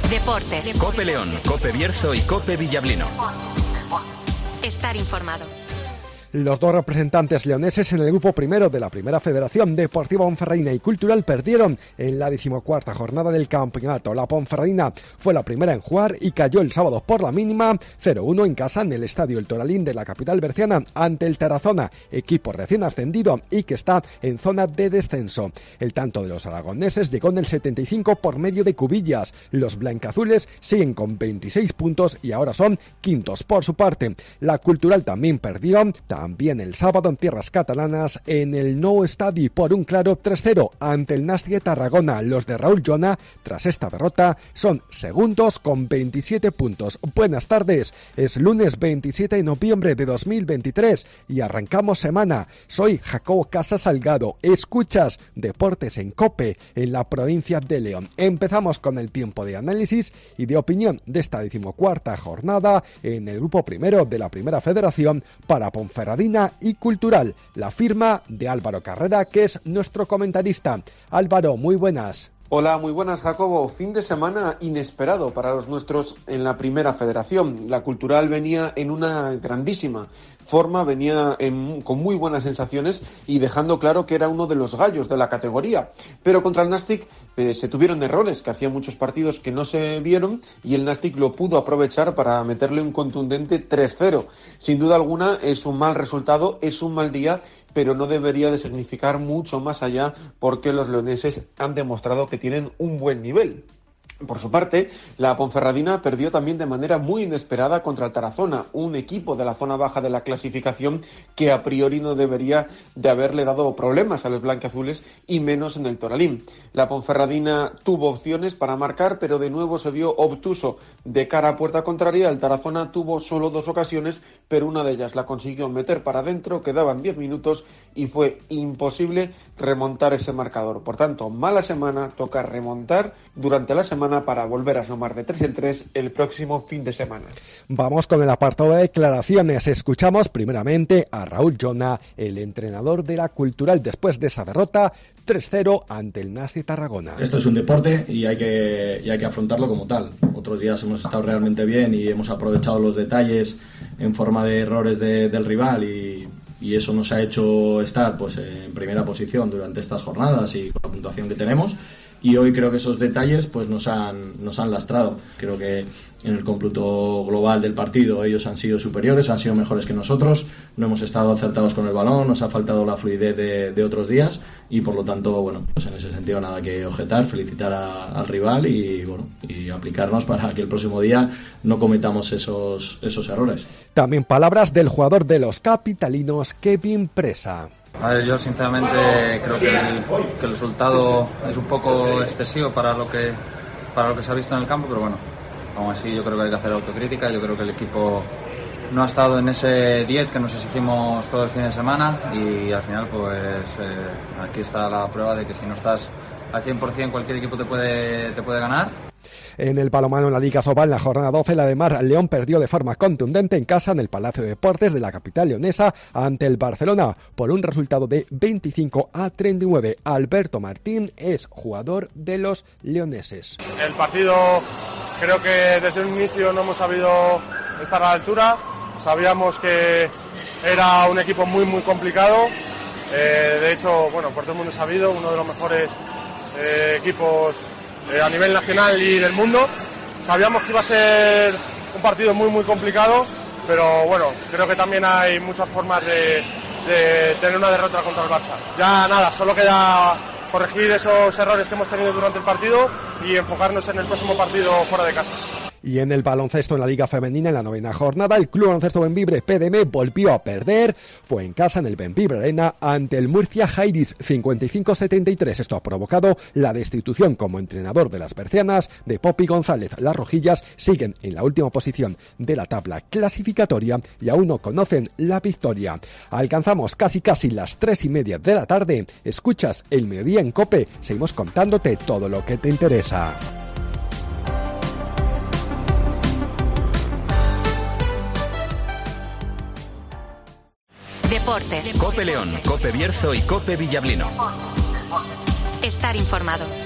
Deportes. COPE León, COPE Bierzo y COPE Villablino. Estar informado. Los dos representantes leoneses en el grupo primero de la Primera Federación Deportiva Ponferradina y Cultural perdieron en la 14ª jornada del campeonato. La Ponferradina fue la primera en jugar y cayó el sábado por la mínima 0-1 en casa en el estadio El Toralín de la capital berciana ante el Tarazona, equipo recién ascendido y que está en zona de descenso. El tanto de los aragoneses llegó en el 75 por medio de Cubillas. Los blancazules siguen con 26 puntos y ahora son quintos. Por su parte, la Cultural también perdió, también el sábado en tierras catalanas en el Nou Estadi por un claro 3-0 ante el Nàstic de Tarragona. Los de Raúl Llona, tras esta derrota, son segundos con 27 puntos. Buenas tardes, es lunes 27 de noviembre de 2023 y arrancamos semana. Soy Jacobo Casa Salgado, escuchas Deportes en COPE en la provincia de León. Empezamos con el tiempo de análisis y de opinión de esta 14ª jornada en el grupo primero de la Primera Federación para Ponferradina y Cultural, la firma de Álvaro Carrera, que es nuestro comentarista. Álvaro, muy buenas. Hola, muy buenas, Jacobo. Fin de semana inesperado para los nuestros en la Primera Federación. La Cultural venía en una grandísima forma, venía con muy buenas sensaciones y dejando claro que era uno de los gallos de la categoría. Pero contra el Nàstic se tuvieron errores, que hacía muchos partidos que no se vieron y el Nàstic lo pudo aprovechar para meterle un contundente 3-0. Sin duda alguna es un mal resultado, es un mal día, pero no debería de significar mucho más allá porque los leoneses han demostrado que tienen un buen nivel. Por su parte, la Ponferradina perdió también de manera muy inesperada contra el Tarazona, un equipo de la zona baja de la clasificación que a priori no debería de haberle dado problemas a los blanquiazules y menos en el Toralín. La Ponferradina tuvo opciones para marcar, pero de nuevo se vio obtuso de cara a puerta contraria. El Tarazona tuvo solo 2 ocasiones, pero una de ellas la consiguió meter para adentro, quedaban 10 minutos y fue imposible remontar ese marcador. Por tanto, mala semana, toca remontar durante la semana para volver a sumar de 3 en 3 el próximo fin de semana. Vamos con el apartado de declaraciones. Escuchamos primeramente a Raúl Llona, el entrenador de la Cultural, después de esa derrota 3-0 ante el Nàstic de Tarragona. Esto es un deporte y hay que afrontarlo como tal. Otros días hemos estado realmente bien y hemos aprovechado los detalles en forma de errores del rival y eso nos ha hecho estar pues en primera posición durante estas jornadas y con la puntuación que tenemos. Y hoy creo que esos detalles pues nos han lastrado. Creo que en el cómputo global del partido ellos han sido superiores, han sido mejores que nosotros, no hemos estado acertados con el balón, nos ha faltado la fluidez de otros días y por lo tanto, bueno, pues en ese sentido nada que objetar, felicitar al rival y aplicarnos para que el próximo día no cometamos esos errores. También palabras del jugador de los capitalinos, Kevin Presa. A ver, yo sinceramente creo que el resultado es un poco excesivo para lo que se ha visto en el campo, pero bueno, aún así yo creo que hay que hacer autocrítica. Yo creo que el equipo no ha estado en ese 10 que nos exigimos todo el fin de semana y al final pues aquí está la prueba de que si no estás al 100% cualquier equipo te puede ganar. En el balonmano en la Liga Sobal, en la jornada 12, la de Mar León perdió de forma contundente en casa en el Palacio de Deportes de la capital leonesa ante el Barcelona por un resultado de 25-39. Alberto Martín es jugador de los leoneses. El partido creo que desde un inicio no hemos sabido estar a la altura. Sabíamos que era un equipo muy muy complicado. De hecho, bueno, por todo el mundo es sabido, uno de los mejores equipos a nivel nacional y del mundo. Sabíamos que iba a ser un partido muy muy complicado, pero bueno, creo que también hay muchas formas de tener una derrota contra el Barça. Ya nada, solo queda corregir esos errores que hemos tenido durante el partido y enfocarnos en el próximo partido fuera de casa. Y en el baloncesto en la Liga Femenina, en la 9ª jornada, el Club Baloncesto Bembibre PDM volvió a perder. Fue en casa en el Bembibre Arena ante el Murcia Jairis 55-73. Esto ha provocado la destitución como entrenador de las bercianas de Popi González. Las rojillas siguen en la última posición de la tabla clasificatoria y aún no conocen la victoria. Alcanzamos casi las 3:30 de la tarde. Escuchas el Mediodía en COPE. Seguimos contándote todo lo que te interesa. Deportes. COPE León, COPE Bierzo y COPE Villablino. Estar informado.